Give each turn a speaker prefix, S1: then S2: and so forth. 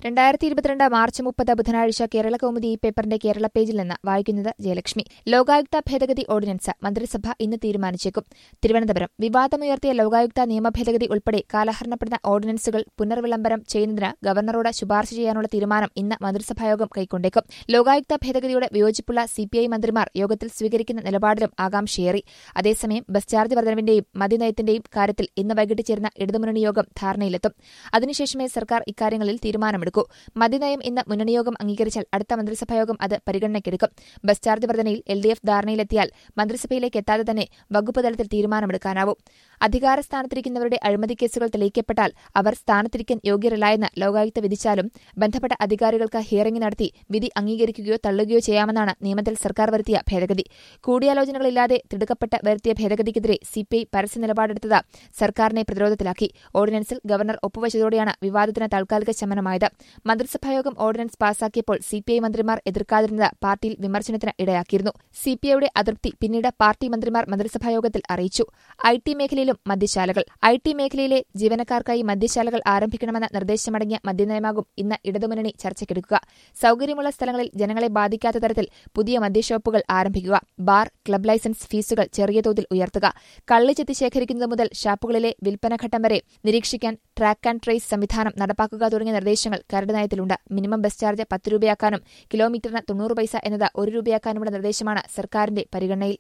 S1: 2022 March 30 ബുധനാഴ്ച കേരളകൗമുദി ഈ പേപ്പറിന്റെ കേരള പേജിൽ നിന്ന് വായിക്കുന്നത് ജയലക്ഷ്മി. ലോകായുക്ത ഭേദഗതി ഓർഡിനൻസ് മന്ത്രിസഭ ഇന്ന് തീരുമാനിച്ചേക്കും. തിരുവനന്തപുരം വിവാദമുയർത്തിയ ലോകായുക്ത നിയമഭേദഗതി ഉൾപ്പെടെ കാലഹരണപ്പെടുന്ന ഓർഡിനൻസുകൾ പുനർവിളംബരം ചെയ്യുന്നതിന് ഗവർണറോട് ശുപാർശ ചെയ്യാനുള്ള തീരുമാനം ഇന്ന് മന്ത്രിസഭായോഗം കൈക്കൊണ്ടേക്കും. ലോകായുക്ത ഭേദഗതിയോട് വിയോജിപ്പുള്ള സിപിഐ മന്ത്രിമാർ യോഗത്തിൽ സ്വീകരിക്കുന്ന നിലപാടിലും ആകാംക്ഷയേറി. അതേസമയം ബസ് ചാർജ് വർധനവിന്റെയും മദ്യനയത്തിന്റെയും കാര്യത്തിൽ ഇന്ന് വൈകിട്ട് ചേർന്ന ഇടതുമുന്നണി യോഗം ധാരണയിലെത്തും. അതിനുശേഷമേ സർക്കാർ ഇക്കാര്യങ്ങളിൽ തീരുമാനമെടുക്കൂ. മദ്യനയം ഇന്ന് മുന്നണിയോഗം അംഗീകരിച്ചാൽ അടുത്ത മന്ത്രിസഭായോഗം അത് പരിഗണനയ്ക്കെടുക്കും. ബസ് ചാർജ് വർധനയിൽ LDF ധാരണയിലെത്തിയാൽ മന്ത്രിസഭയിലേക്ക് എത്താതെ തന്നെ വകുപ്പ് തലത്തിൽ തീരുമാനമെടുക്കാനാവും. അധികാര സ്ഥാനത്തിരിക്കുന്നവരുടെ അഴിമതി കേസുകൾ തെളിയിക്കപ്പെട്ടാൽ അവർ സ്ഥാനത്തിരിക്കാൻ യോഗ്യരല്ലായെന്ന് ലോകായുക്ത വിധിച്ചാലും ബന്ധപ്പെട്ട അധികാരികൾക്ക് ഹിയറിംഗ് നടത്തി വിധി അംഗീകരിക്കുകയോ തള്ളുകയോ ചെയ്യാമെന്നാണ് നിയമത്തിൽ സർക്കാർ വരുത്തിയ ഭേദഗതി. കൂടിയാലോചനകളില്ലാതെ തിടുക്കപ്പെട്ട് വരുത്തിയ ഭേദഗതിക്കെതിരെ CPI പരസ്യ നിലപാടെടുത്തത് സർക്കാരിനെ പ്രതിരോധത്തിലാക്കി. ഓർഡിനൻസിൽ ഗവർണർ ഒപ്പുവച്ചതോടെയാണ് വിവാദത്തിന് താൽക്കാലിക ശമനമായത്. മന്ത്രിസഭായോഗം ഓർഡിനൻസ് പാസാക്കിയപ്പോൾ CPI മന്ത്രിമാർ എതിർക്കാതിരുന്നത് പാർട്ടിയിൽ വിമർശനത്തിന് ഇടയാക്കിയിരുന്നു. CPIയുടെ അതൃപ്തി പിന്നീട് പാർട്ടി മന്ത്രിമാർ മന്ത്രിസഭായോഗത്തിൽ അറിയിച്ചു. IT മേഖലയിലും മദ്യശാലകൾ. IT മേഖലയിലെ ജീവനക്കാർക്കായി മദ്യശാലകൾ ആരംഭിക്കണമെന്ന നിർദ്ദേശമടങ്ങിയ മദ്യനയമാകും ഇന്ന് ഇടതുമുന്നണി ചർച്ചയ്ക്കെടുക്കുക. സൌകര്യമുള്ള സ്ഥലങ്ങളിൽ ജനങ്ങളെ ബാധിക്കാത്ത തരത്തിൽ പുതിയ മദ്യഷോപ്പുകൾ ആരംഭിക്കുക. ബാർ, ക്ലബ് ലൈസൻസ് ഫീസുകൾ ചെറിയ തോതിൽ ഉയർത്തുക. കള്ള് ചെത്തി ശേഖരിക്കുന്നത് മുതൽ ഷാപ്പുകളിലെ വിൽപ്പനഘട്ടം വരെ നിരീക്ഷിക്കാൻ ട്രാക്ക് ആൻഡ് ട്രേസ് സംവിധാനം നടപ്പാക്കുക തുടങ്ങിയ നിർദ്ദേശങ്ങൾ കരട് നയത്തിലുണ്ട്. മിനിമം ബസ് ചാർജ് 10 രൂപയാക്കാനും കിലോമീറ്ററിന് 90 പൈസ എന്നത് 1 രൂപയാക്കാനുമുള്ള നിർദ്ദേശമാണ് സർക്കാരിന്റെ പരിഗണനയിൽ.